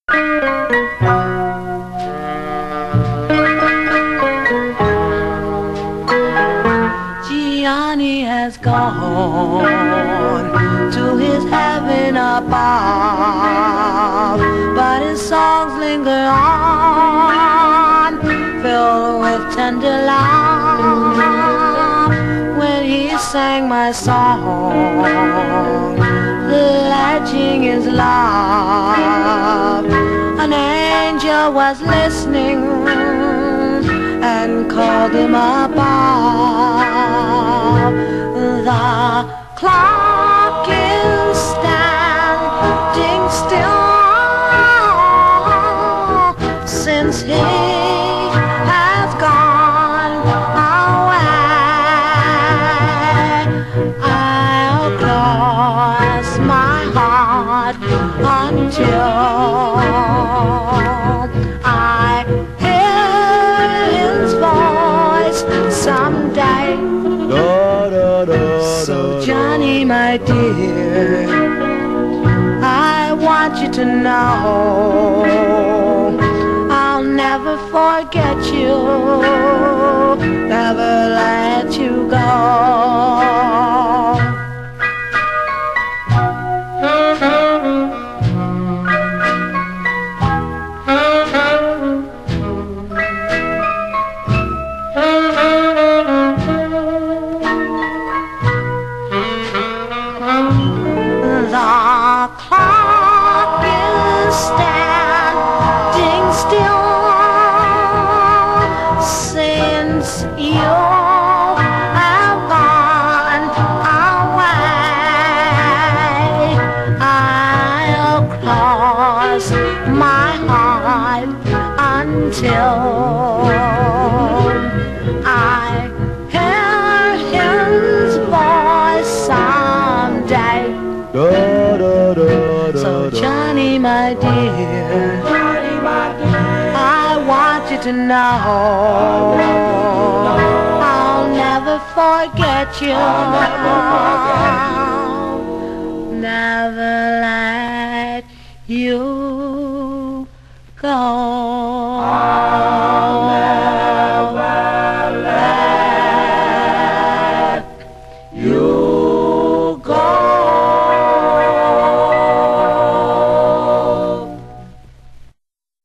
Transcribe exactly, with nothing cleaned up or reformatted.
Johnny has gone to his heaven above, but his songs linger on, filled with tender love. When he sang my song, pledging his love, an angel was listening and called him above. The clock is standing still since he has gone away. I'll cross my heart until I hear his voice someday. So Johnny, my dear, I want you to know I'll never forget you, never let you go. The clock is standing still since you have gone away. I'll cross my heart until I hear his voice someday. So Johnny, my dear, I want you to know I'll never forget you, never let you go.